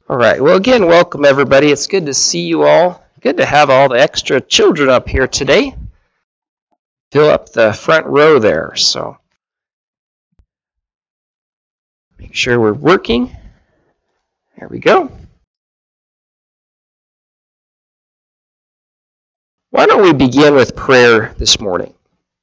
All right. Well, again, welcome everybody. It's good to see you all. Good to have all the extra children up here today. Fill up the front row there. So make sure we're working. There we go. Why don't we begin with prayer this morning?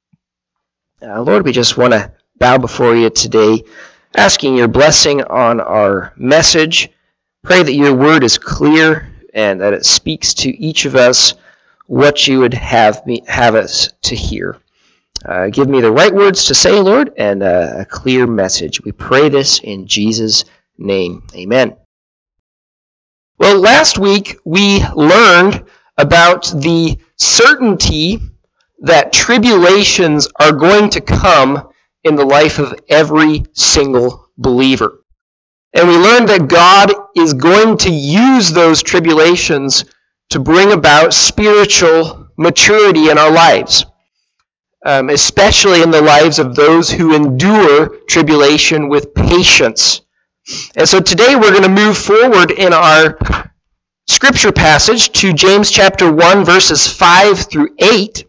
Lord, we just want to bow before you today, asking your blessing on our message. Pray that your word is clear and that it speaks to each of us what you would have us to hear. Give me the right words to say, Lord, and a clear message. We pray this in Jesus' name. Amen. Well, last week we learned about the certainty that tribulations are going to come in the life of every single believer. And we learned that God is going to use those tribulations to bring about spiritual maturity in our lives, especially in the lives of those who endure tribulation with patience. And so today we're going to move forward in our scripture passage to James chapter 1, verses 5 through 8.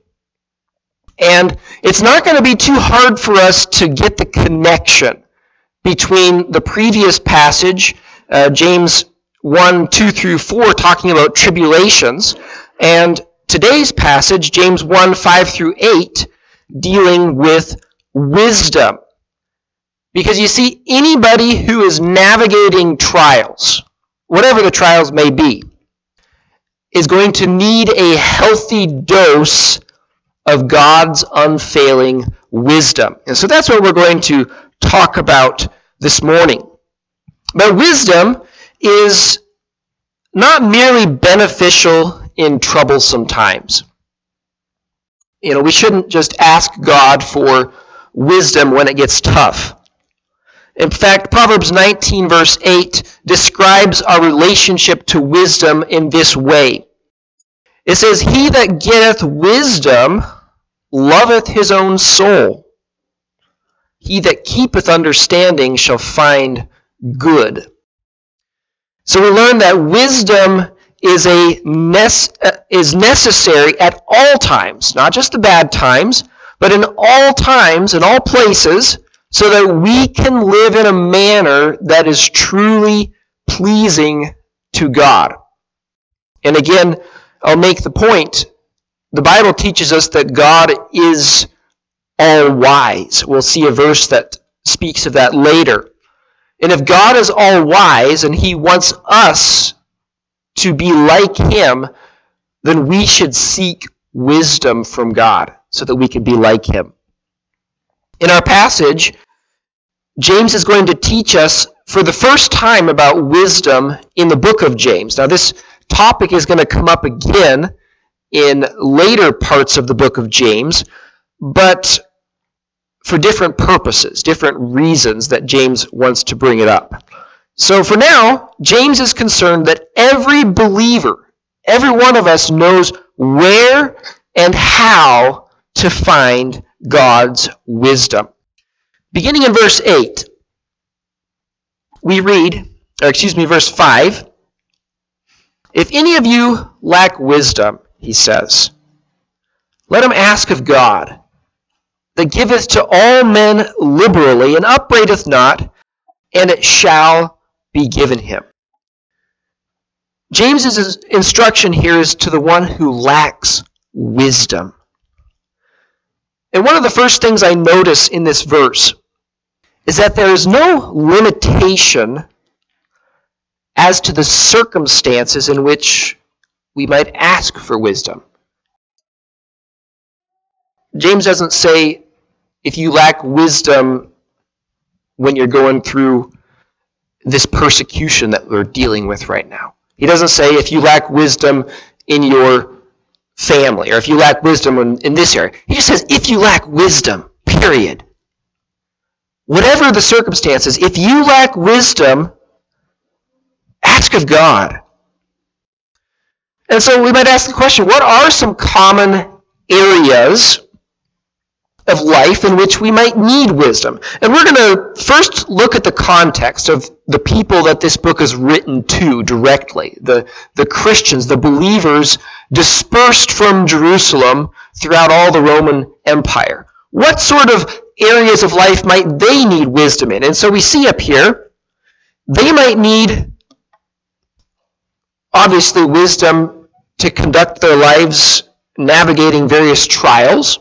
And it's not going to be too hard for us to get the connection between the previous passage, James 1, 2 through 4, talking about tribulations, and today's passage, James 1, 5 through 8, dealing with wisdom. Because you see, anybody who is navigating trials, whatever the trials may be, is going to need a healthy dose of God's unfailing wisdom. And so that's what we're going to talk about this morning. But wisdom is not merely beneficial in troublesome times. We shouldn't just ask God for wisdom when it gets tough. In fact, Proverbs 19 verse 8 describes our relationship to wisdom in this way. It says, "He that getteth wisdom loveth his own soul. He that keepeth understanding shall find good." So we learn that wisdom is necessary at all times, not just the bad times, but in all times, in all places, so that we can live in a manner that is truly pleasing to God. And again, I'll make the point, the Bible teaches us that God is all-wise. We'll see a verse that speaks of that later. And if God is all-wise and He wants us to be like Him, then we should seek wisdom from God so that we can be like Him. In our passage, James is going to teach us for the first time about wisdom in the book of James. Now, this topic is going to come up again in later parts of the book of James, but for different purposes, different reasons that James wants to bring it up. So for now, James is concerned that every believer, every one of us knows where and how to find God's wisdom. Beginning in verse 8, we read, verse 5, "If any of you lack wisdom," he says, "let him ask of God, that giveth to all men liberally, and upbraideth not, and it shall be given him." James's instruction here is to the one who lacks wisdom. And one of the first things I notice in this verse is that there is no limitation as to the circumstances in which we might ask for wisdom. James doesn't say, if you lack wisdom when you're going through this persecution that we're dealing with right now. He doesn't say, if you lack wisdom in your family, or if you lack wisdom in this area. He just says, if you lack wisdom, period. Whatever the circumstances, if you lack wisdom, ask of God. And so we might ask the question, what are some common areas of life in which we might need wisdom. And we're going to first look at the context of the people that this book is written to directly, the Christians, the believers dispersed from Jerusalem throughout all the Roman Empire. What sort of areas of life might they need wisdom in? And so we see up here, they might need, obviously, wisdom to conduct their lives navigating various trials.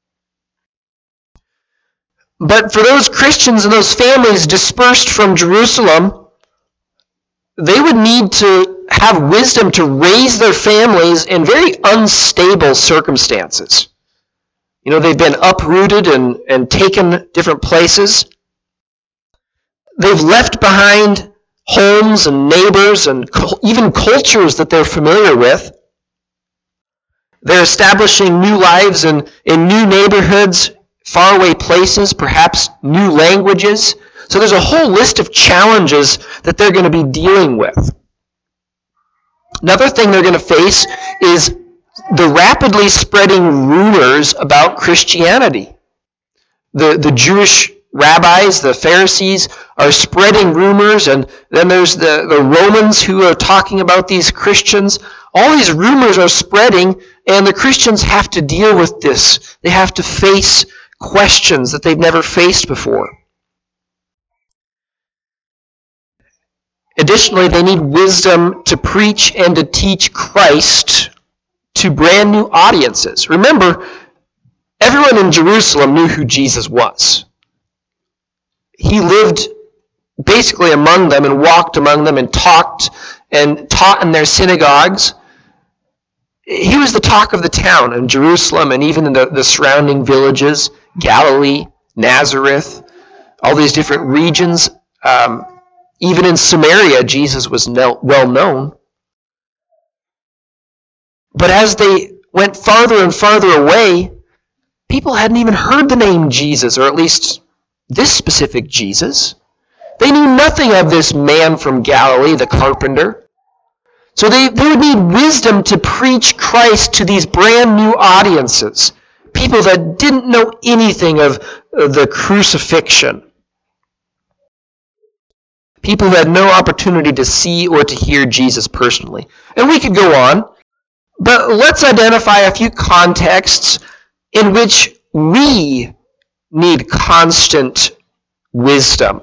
But for those Christians and those families dispersed from Jerusalem, they would need to have wisdom to raise their families in very unstable circumstances. You know, they've been uprooted and taken different places. They've left behind homes and neighbors and even cultures that they're familiar with. They're establishing new lives in new neighborhoods, faraway places, perhaps new languages. So there's a whole list of challenges that they're going to be dealing with. Another thing they're going to face is the rapidly spreading rumors about Christianity. The Jewish rabbis, the Pharisees, are spreading rumors, and then there's the Romans who are talking about these Christians. All these rumors are spreading, and the Christians have to deal with this. They have to face questions that they've never faced before. Additionally, they need wisdom to preach and to teach Christ to brand new audiences. Remember, everyone in Jerusalem knew who Jesus was. He lived basically among them and walked among them and taught in their synagogues. He was the talk of the town in Jerusalem and even in the surrounding villages, Galilee, Nazareth, all these different regions. Even in Samaria, Jesus was well known. But as they went farther and farther away, people hadn't even heard the name Jesus, or at least this specific Jesus. They knew nothing of this man from Galilee, the carpenter. So they would need wisdom to preach Christ to these brand new audiences, people that didn't know anything of the crucifixion, people who had no opportunity to see or to hear Jesus personally. And we could go on, but let's identify a few contexts in which we need constant wisdom.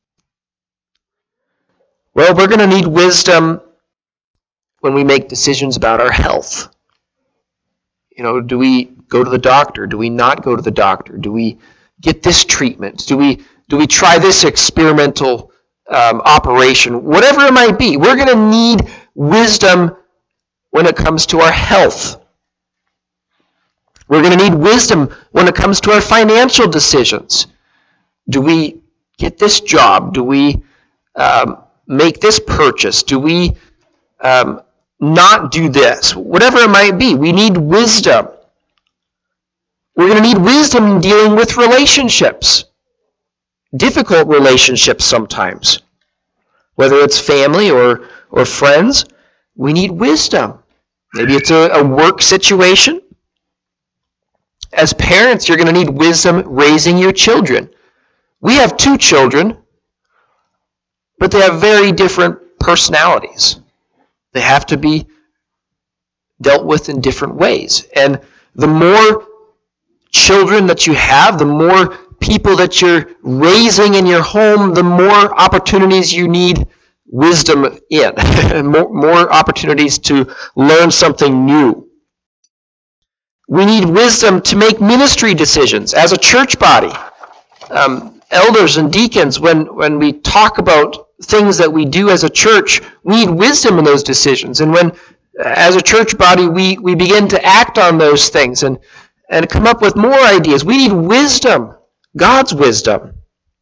Well, we're going to need wisdom when we make decisions about our health. You know, do we go to the doctor? Do we not go to the doctor? Do we get this treatment? Do we try this experimental operation? Whatever it might be, we're going to need wisdom when it comes to our health. We're going to need wisdom when it comes to our financial decisions. Do we get this job? Do we make this purchase? Do we not do this? Whatever it might be, we need wisdom. We're going to need wisdom in dealing with relationships. Difficult relationships sometimes. Whether it's family or friends, we need wisdom. Maybe it's a work situation. As parents, you're going to need wisdom raising your children. We have 2 children, but they have very different personalities. They have to be dealt with in different ways. And the more children that you have, the more people that you're raising in your home, the more opportunities you need wisdom in, more opportunities to learn something new. We need wisdom to make ministry decisions as a church body. Elders and deacons, when we talk about things that we do as a church, we need wisdom in those decisions. And when, as a church body, we begin to act on those things and come up with more ideas, we need wisdom, God's wisdom.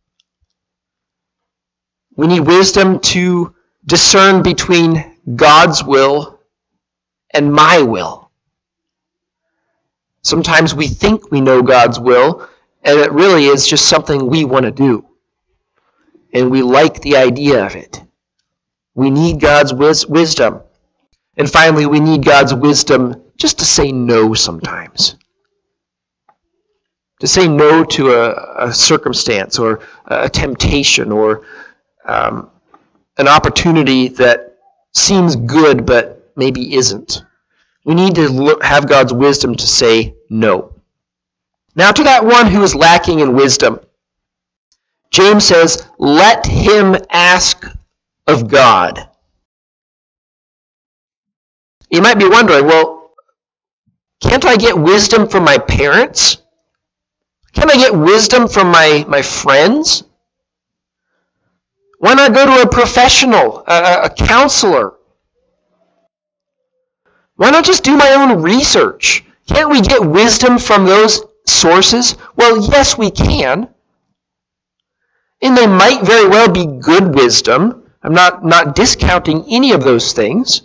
We need wisdom to discern between God's will and my will. Sometimes we think we know God's will, and it really is just something we want to do. And we like the idea of it. We need God's wisdom. And finally, we need God's wisdom just to say no sometimes. to say no to a circumstance or a temptation or an opportunity that seems good but maybe isn't. We need to have God's wisdom to say no. Now to that one who is lacking in wisdom, James says, let him ask of God. You might be wondering, well, can't I get wisdom from my parents? Can't I get wisdom from my friends? Why not go to a professional, a counselor? Why not just do my own research? Can't we get wisdom from those sources? Well, yes, we can. And they might very well be good wisdom. I'm not discounting any of those things.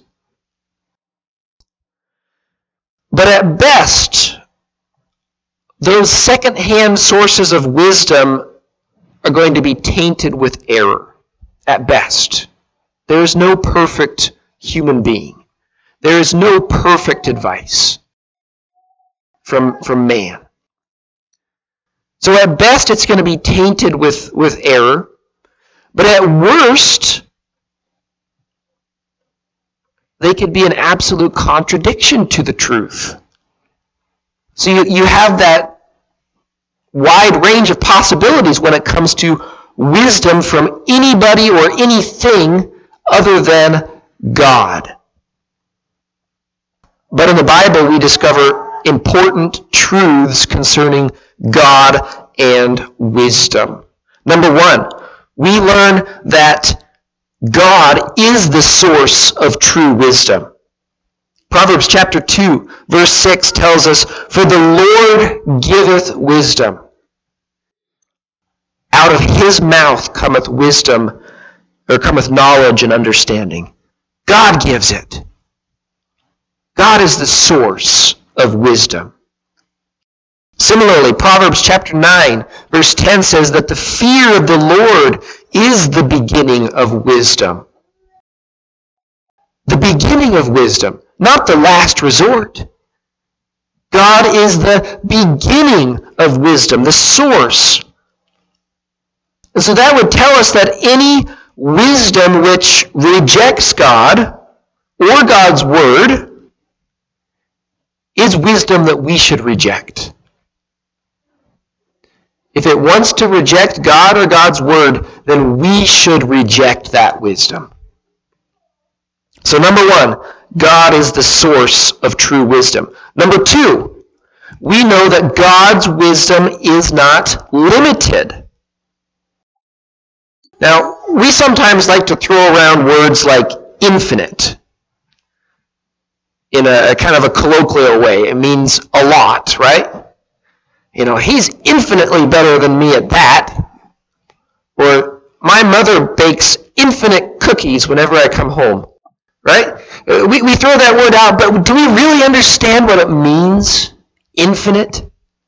But at best, those second-hand sources of wisdom are going to be tainted with error. At best. There is no perfect human being. There is no perfect advice from man. So at best, it's going to be tainted with error. But at worst, they could be an absolute contradiction to the truth. So you have that wide range of possibilities when it comes to wisdom from anybody or anything other than God. But in the Bible, we discover important truths concerning God and wisdom. Number one, we learn that God is the source of true wisdom. Proverbs chapter 2, verse 6 tells us, "For the Lord giveth wisdom. Out of his mouth cometh wisdom, or cometh knowledge and understanding." God gives it. God is the source of wisdom. Similarly, Proverbs chapter 9, verse 10 says that the fear of the Lord is the beginning of wisdom. The beginning of wisdom, not the last resort. God is the beginning of wisdom, the source. And so that would tell us that any wisdom which rejects God or God's word is wisdom that we should reject. If it wants to reject God or God's word, then we should reject that wisdom. So number one, God is the source of true wisdom. Number two, we know that God's wisdom is not limited. Now, we sometimes like to throw around words like infinite in a kind of a colloquial way. It means a lot, right? You know, he's infinitely better than me at that. Or my mother bakes infinite cookies whenever I come home, right? We throw that word out, but do we really understand what it means, infinite?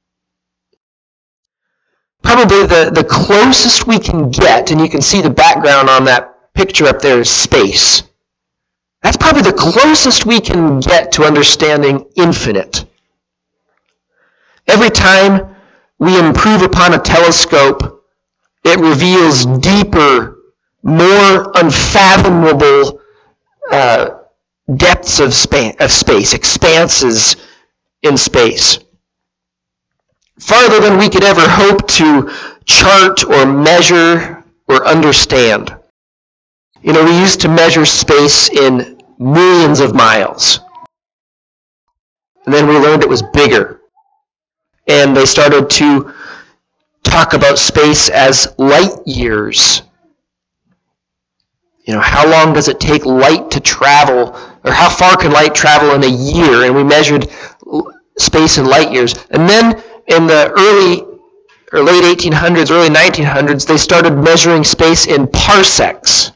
Probably the closest we can get, and you can see the background on that picture up there, is space. That's probably the closest we can get to understanding infinite. Every time we improve upon a telescope, it reveals deeper, more unfathomable depths of space, expanses in space. Farther than we could ever hope to chart or measure or understand. You know, we used to measure space in millions of miles. And then we learned it was bigger. And they started to talk about space as light years. You know, how long does it take light to travel, or how far can light travel in a year? And we measured space in light years. And then in the early or late 1800s, early 1900s, they started measuring space in parsecs.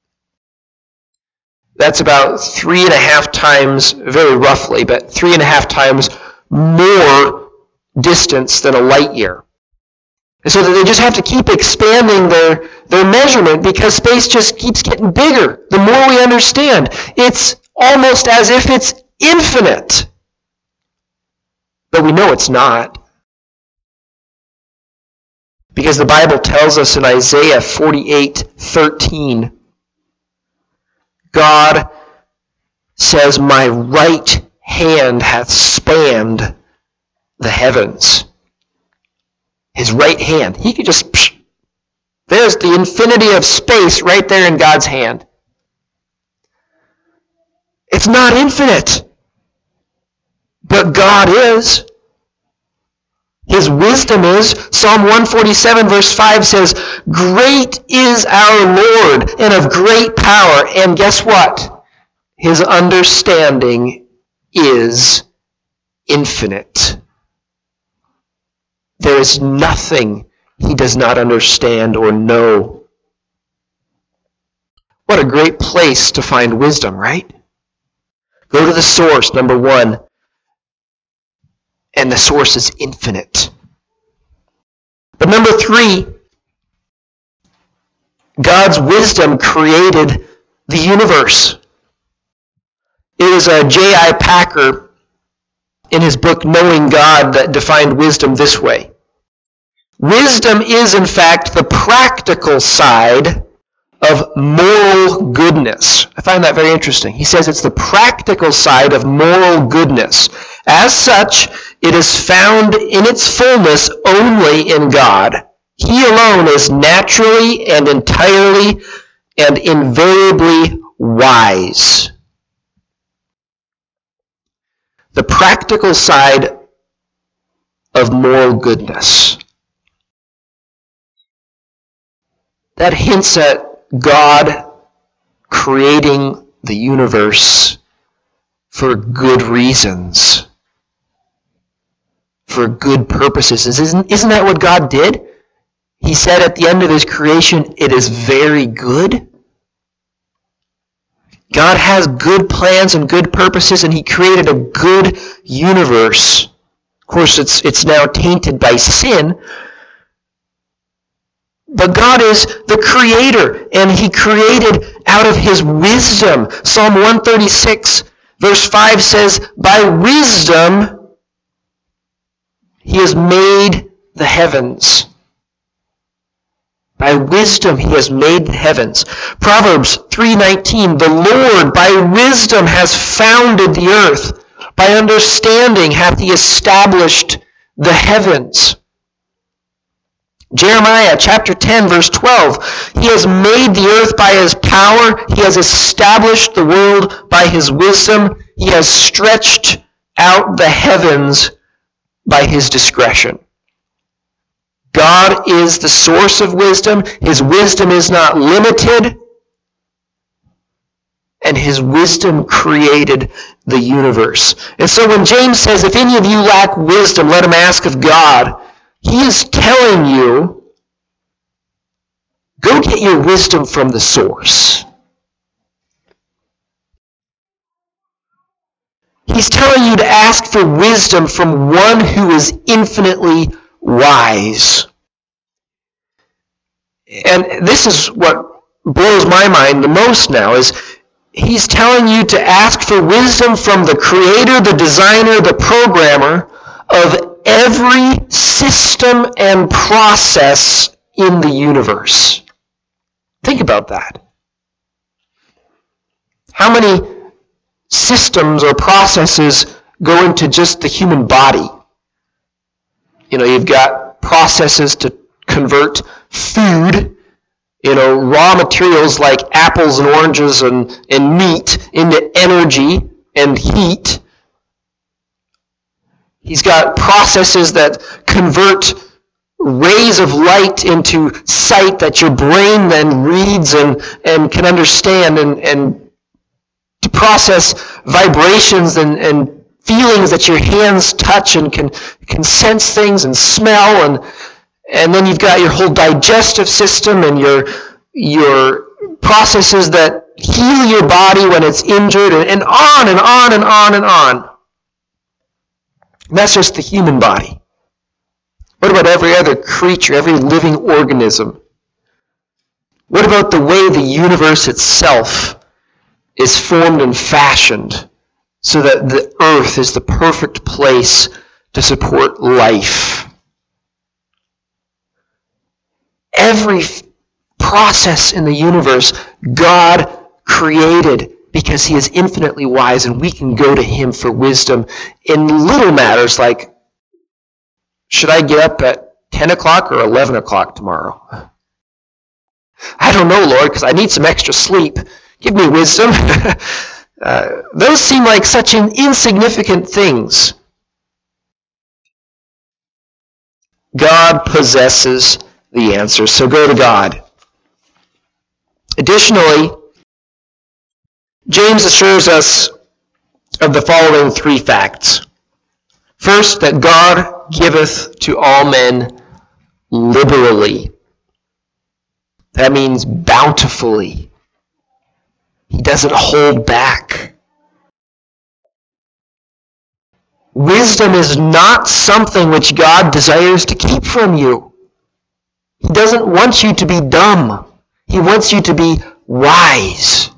That's about 3.5 times, very roughly, but 3.5 times more distance than a light year. And so they just have to keep expanding their measurement because space just keeps getting bigger. The more we understand, it's almost as if it's infinite. But we know it's not. Because the Bible tells us in Isaiah 48:13, God says, "My right hand hath spanned the heavens." His right hand. He could just, there's the infinity of space right there in God's hand. It's not infinite, but God is. His wisdom is. Psalm 147 verse 5 says, "Great is our Lord, and of great power, and guess what? His understanding is infinite." There is nothing he does not understand or know. What a great place to find wisdom, right? Go to the source, number one, and the source is infinite. But number three, God's wisdom created the universe. It was J.I. Packer in his book Knowing God that defined wisdom this way. Wisdom is, in fact, the practical side of moral goodness. I find that very interesting. He says it's the practical side of moral goodness. As such, it is found in its fullness only in God. He alone is naturally and entirely and invariably wise. The practical side of moral goodness. That hints at God creating the universe for good reasons, for good purposes. Isn't that what God did? He said at the end of his creation, "It is very good." God has good plans and good purposes, and he created a good universe. Of course, it's now tainted by sin. But God is the creator, and he created out of his wisdom. Psalm 136, verse 5 says, "By wisdom he has made the heavens." By wisdom he has made the heavens. Proverbs 3:19, "The Lord by wisdom has founded the earth. By understanding hath he established the heavens." Jeremiah chapter 10, verse 12, "He has made the earth by his power. He has established the world by his wisdom. He has stretched out the heavens by his discretion." God is the source of wisdom. His wisdom is not limited. And his wisdom created the universe. And so when James says, "If any of you lack wisdom, let him ask of God," he is telling you, go get your wisdom from the source. He's telling you to ask for wisdom from one who is infinitely wise. And this is what blows my mind the most now, is he's telling you to ask for wisdom from the creator, the designer, the programmer of every system and process in the universe. Think about that. How many systems or processes go into just the human body? You've got processes to convert food, raw materials like apples and oranges and meat into energy and heat. He's got processes that convert rays of light into sight that your brain then reads and can understand, and to process vibrations and feelings that your hands touch and can sense things and smell, and then you've got your whole digestive system and your processes that heal your body when it's injured, and on and on and on and on. And that's just the human body. What about every other creature, every living organism? What about the way the universe itself is formed and fashioned so that the earth is the perfect place to support life? Every process in the universe, God created because he is infinitely wise, and we can go to him for wisdom in little matters like, should I get up at 10 o'clock or 11 o'clock tomorrow? I don't know, Lord, because I need some extra sleep. Give me wisdom. Those seem like such insignificant things. God possesses the answer, so go to God. Additionally, James assures us of the following three facts. First, that God giveth to all men liberally. That means bountifully. He doesn't hold back. Wisdom is not something which God desires to keep from you. He doesn't want you to be dumb. He wants you to be wise.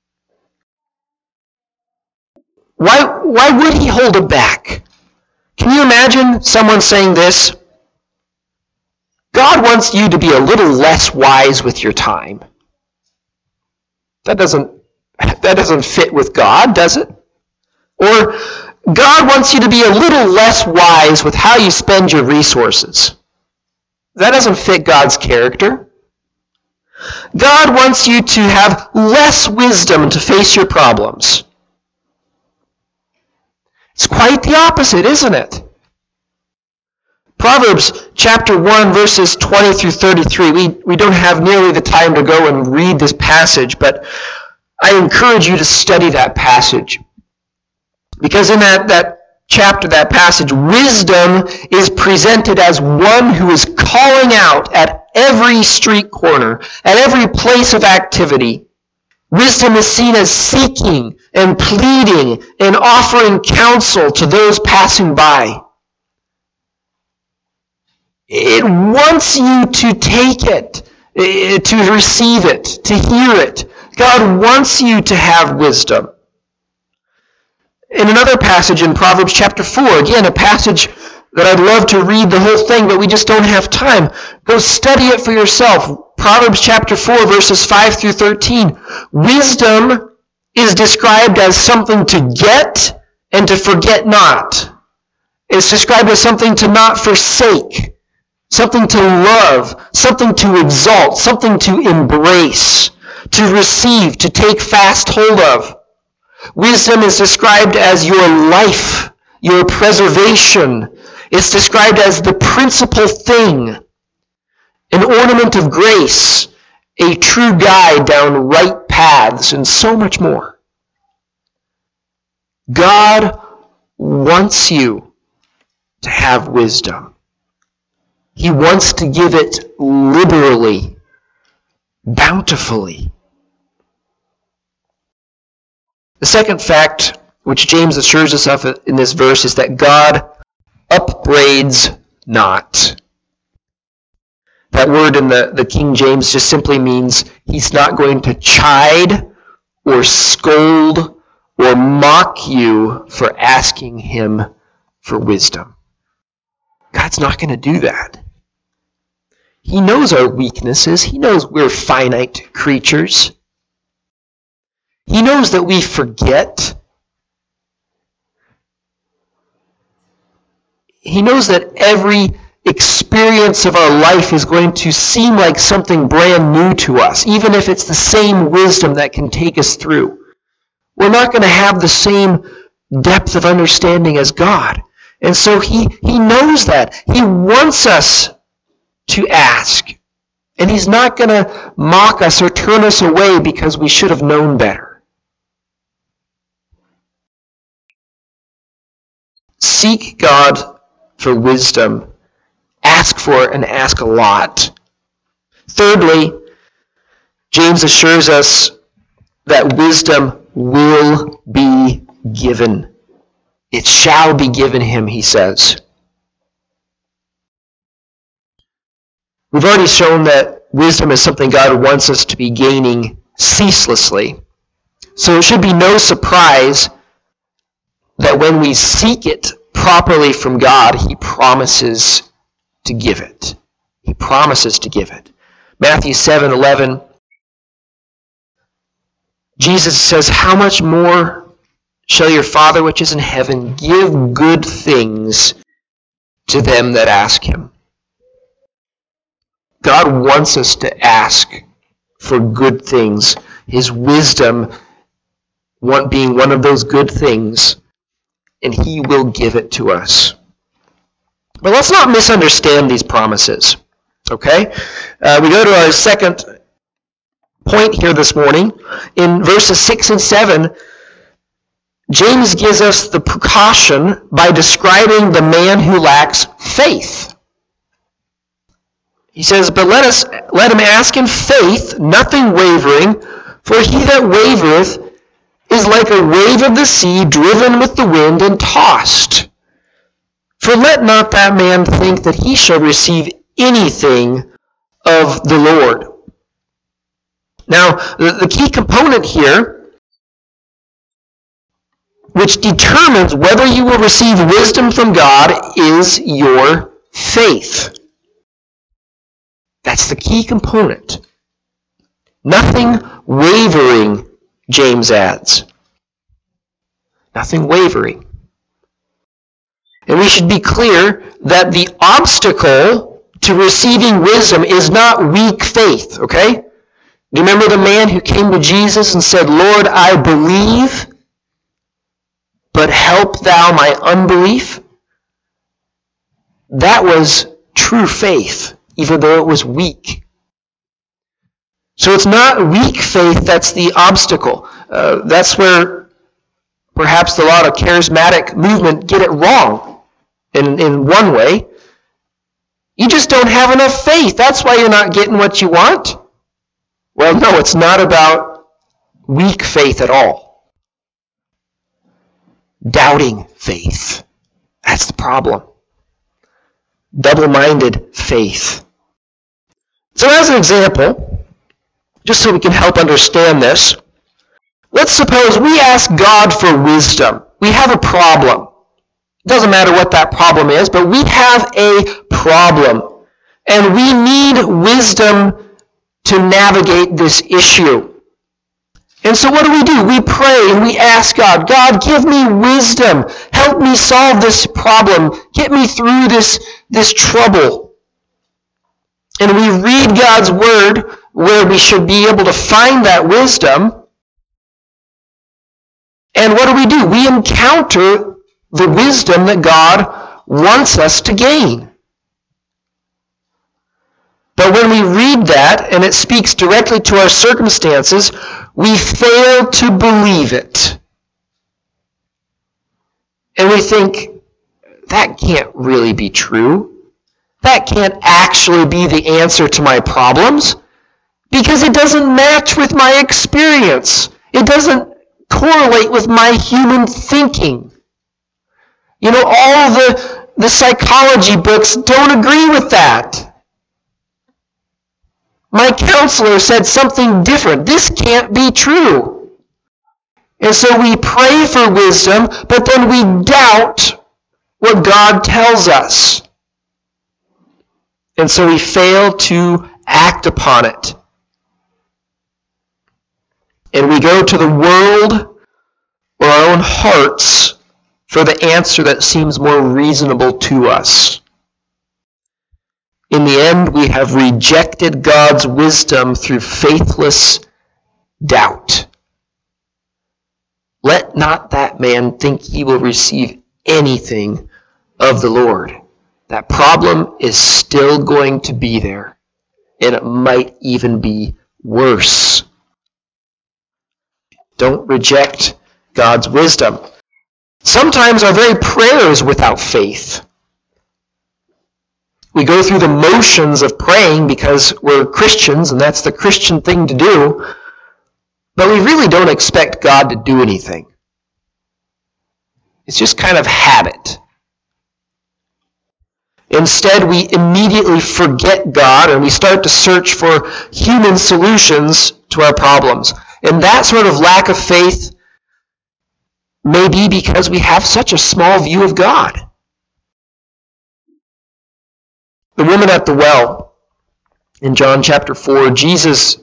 Why would he hold it back? Can you imagine someone saying this? God wants you to be a little less wise with your time. That doesn't fit with God, does it? Or God wants you to be a little less wise with how you spend your resources. That doesn't fit God's character. God wants you to have less wisdom to face your problems. It's quite the opposite, isn't it? Proverbs chapter 1, verses 20 through 33. We don't have nearly the time to go and read this passage, but I encourage you to study that passage. Because in that chapter, that passage, wisdom is presented as one who is calling out at every street corner, at every place of activity. Wisdom is seen as seeking and pleading and offering counsel to those passing by. It wants you to take it, to receive it, to hear it. God wants you to have wisdom. In another passage in Proverbs chapter 4, again, a passage that I'd love to read the whole thing, but we just don't have time. Go study it for yourself. Proverbs chapter 4, verses 5 through 13. Wisdom is described as something to get and to forget not. It's described as something to not forsake, something to love, something to exalt, something to embrace, to receive, to take fast hold of. Wisdom is described as your life, your preservation. It's described as the principal thing, an ornament of grace, a true guide down right paths, and so much more. God wants you to have wisdom. He wants to give it liberally, bountifully. The second fact, which James assures us of in this verse, is that God upbraids not. That word in the King James just simply means he's not going to chide or scold or mock you for asking him for wisdom. God's not going to do that. He knows our weaknesses. He knows we're finite creatures. He knows that we forget. He knows that every experience of our life is going to seem like something brand new to us, even if it's the same wisdom that can take us through. We're not going to have the same depth of understanding as God. And so he knows that. He wants us to ask. And he's not going to mock us or turn us away because we should have known better. Seek God for wisdom. Ask for it and ask a lot. Thirdly, James assures us that wisdom will be given. It shall be given him, he says. We've already shown that wisdom is something God wants us to be gaining ceaselessly. So it should be no surprise that when we seek it properly from God, he promises to give it. He promises to give it. Matthew 7:11, Jesus says, "How much more shall your Father which is in heaven give good things to them that ask him?" God wants us to ask for good things. His wisdom being one of those good things, and he will give it to us. But let's not misunderstand these promises, okay? We go to our second point here this morning. In verses 6 and 7, James gives us the precaution by describing the man who lacks faith. He says, "But let him ask in faith, nothing wavering, for he that wavereth is like a wave of the sea, driven with the wind and tossed. For let not that man think that he shall receive anything of the Lord." Now, the key component here, which determines whether you will receive wisdom from God, is your faith. That's the key component. Nothing wavering, James adds. Nothing wavering. And we should be clear that the obstacle to receiving wisdom is not weak faith, okay? Do you remember the man who came to Jesus and said, "Lord, I believe, but help thou my unbelief"? That was true faith, even though it was weak. So it's not weak faith that's the obstacle. That's where perhaps a lot of charismatic movement get it wrong in one way. You just don't have enough faith. That's why you're not getting what you want. Well, no, it's not about weak faith at all. Doubting faith. That's the problem. Double-minded faith. So as an example, just so we can help understand this, let's suppose we ask God for wisdom. We have a problem. It doesn't matter what that problem is, but we have a problem. And we need wisdom to navigate this issue. And so what do? We pray and we ask God, "God, give me wisdom. Help me solve this problem. Get me through this trouble." And we read God's word where we should be able to find that wisdom. And what do? We encounter the wisdom that God wants us to gain. But when we read that, and it speaks directly to our circumstances, we fail to believe it. And we think, that can't really be true. That can't actually be the answer to my problems, because it doesn't match with my experience. It doesn't correlate with my human thinking. You know, all the psychology books don't agree with that. My counselor said something different. This can't be true. And so we pray for wisdom, but then we doubt what God tells us. And so we fail to act upon it. And we go to the world or our own hearts for the answer that seems more reasonable to us. In the end, we have rejected God's wisdom through faithless doubt. Let not that man think he will receive anything of the Lord. That problem is still going to be there, and it might even be worse. Don't reject God's wisdom. Sometimes our very prayer is without faith. We go through the motions of praying because we're Christians, and that's the Christian thing to do, but we really don't expect God to do anything. It's just kind of habit. Instead, we immediately forget God and we start to search for human solutions to our problems. And that sort of lack of faith may be because we have such a small view of God. The woman at the well, In John chapter 4, Jesus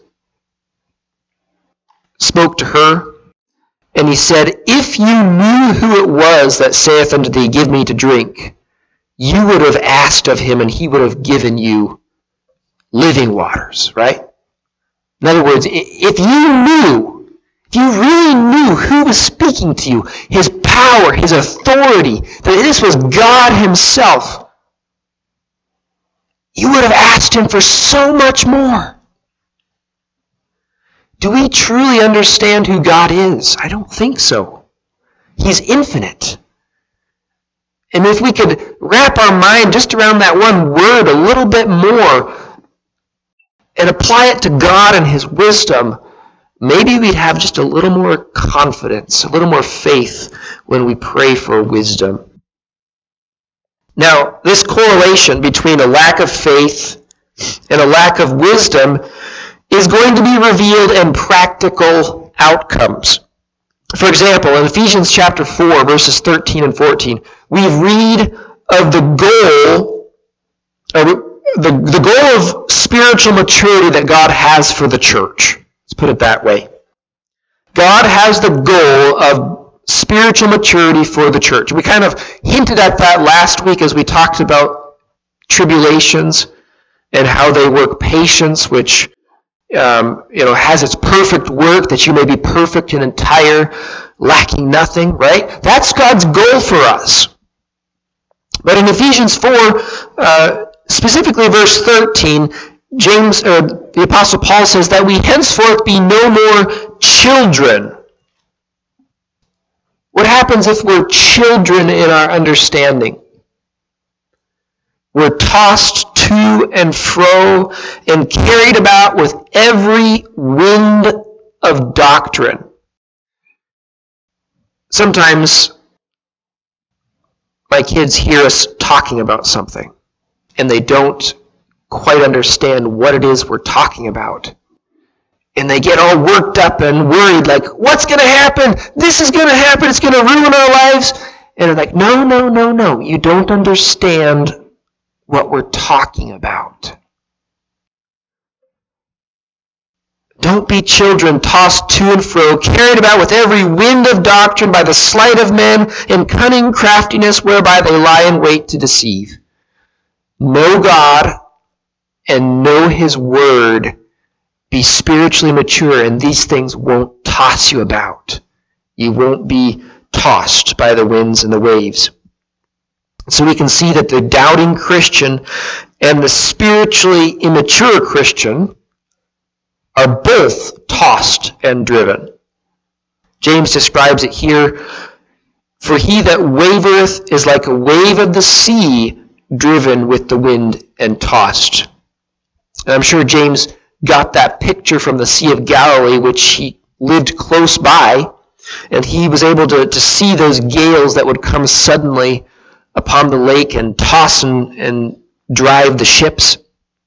spoke to her, and he said, "If you knew who it was that saith unto thee, Give me to drink, you would have asked of him, and he would have given you living waters," right? In other words, if you really knew who was speaking to you, his power, his authority, that this was God himself, you would have asked him for so much more. Do we truly understand who God is? I don't think so. He's infinite. And if we could wrap our mind just around that one word a little bit more and apply it to God and his wisdom, maybe we'd have just a little more confidence, a little more faith when we pray for wisdom. Now, this correlation between a lack of faith and a lack of wisdom is going to be revealed in practical outcomes. For example, in Ephesians chapter 4, verses 13 and 14, we read of the goal of spiritual maturity that God has for the church. Let's put it that way. God has the goal of spiritual maturity for the church. We kind of hinted at that last week as we talked about tribulations and how they work patience, which has its perfect work, that you may be perfect and entire, lacking nothing, right? That's God's goal for us. But in Ephesians 4, specifically verse 13, the Apostle Paul says that we henceforth be no more children. What happens if we're children in our understanding? We're tossed to and fro and carried about with every wind of doctrine. Sometimes my kids hear us talking about something, and they don't quite understand what it is we're talking about. And they get all worked up and worried, like, what's going to happen? This is going to happen. It's going to ruin our lives. And they're like, no. You don't understand what we're talking about. Don't be children tossed to and fro, carried about with every wind of doctrine by the sleight of men and cunning craftiness whereby they lie in wait to deceive. Know God and know his word. Be spiritually mature, and these things won't toss you about. You won't be tossed by the winds and the waves. So we can see that the doubting Christian and the spiritually immature Christian are both tossed and driven. James describes it here, "For he that wavereth is like a wave of the sea, driven with the wind and tossed." And I'm sure James got that picture from the Sea of Galilee, which he lived close by, and he was able to see those gales that would come suddenly upon the lake and toss and drive the ships.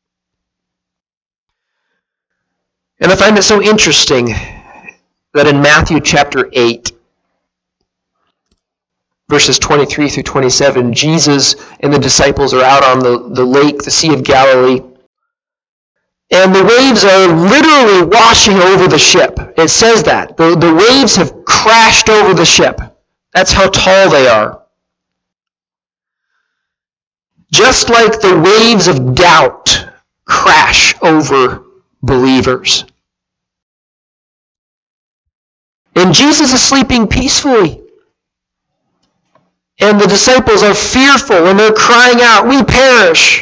And I find it so interesting that in Matthew chapter 8, verses 23 through 27, Jesus and the disciples are out on the lake, the Sea of Galilee, and the waves are literally washing over the ship. It says that. The waves have crashed over the ship. That's how tall they are. Just like the waves of doubt crash over believers. And Jesus is sleeping peacefully. And the disciples are fearful and they're crying out, "We perish."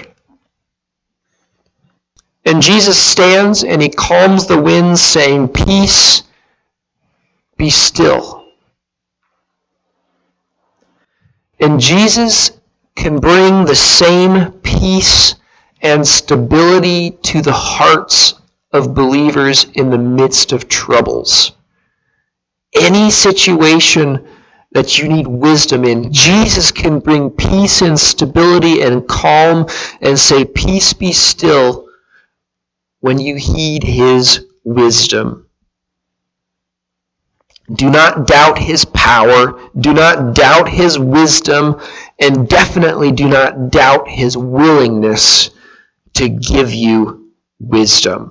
And Jesus stands and he calms the winds, saying, "Peace, be still." And Jesus can bring the same peace and stability to the hearts of believers in the midst of troubles. Any situation that you need wisdom in, Jesus can bring peace and stability and calm and say, "Peace, be still," when you heed his wisdom. Do not doubt his power, do not doubt his wisdom, and definitely do not doubt his willingness to give you wisdom.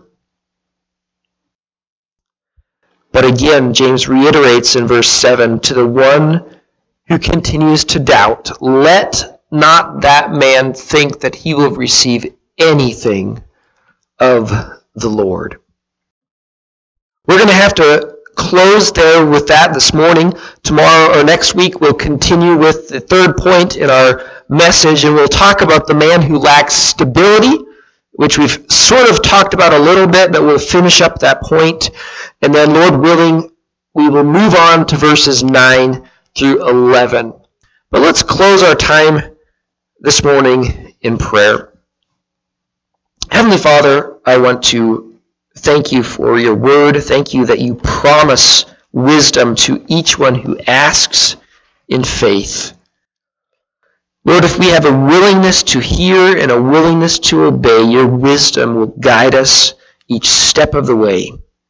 But again, James reiterates in verse 7, to the one who continues to doubt, let not that man think that he will receive anything of the Lord. We're going to have to close there with that this morning. Tomorrow or next week we'll continue with the third point in our message, and we'll talk about the man who lacks stability, which we've sort of talked about a little bit, but we'll finish up that point. And then, Lord willing, we will move on to verses 9 through 11. But let's close our time this morning in prayer. Heavenly Father, I want to thank you for your word. Thank you that you promise wisdom to each one who asks in faith. Lord, if we have a willingness to hear and a willingness to obey, your wisdom will guide us each step of the way.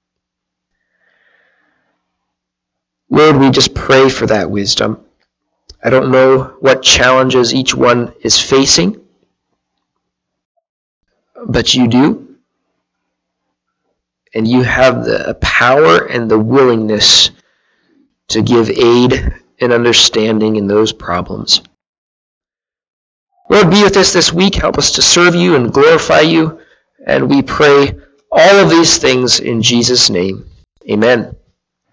Lord, we just pray for that wisdom. I don't know what challenges each one is facing, but you do. And you have the power and the willingness to give aid and understanding in those problems. Lord, be with us this week. Help us to serve you and glorify you. And we pray all of these things in Jesus' name. Amen.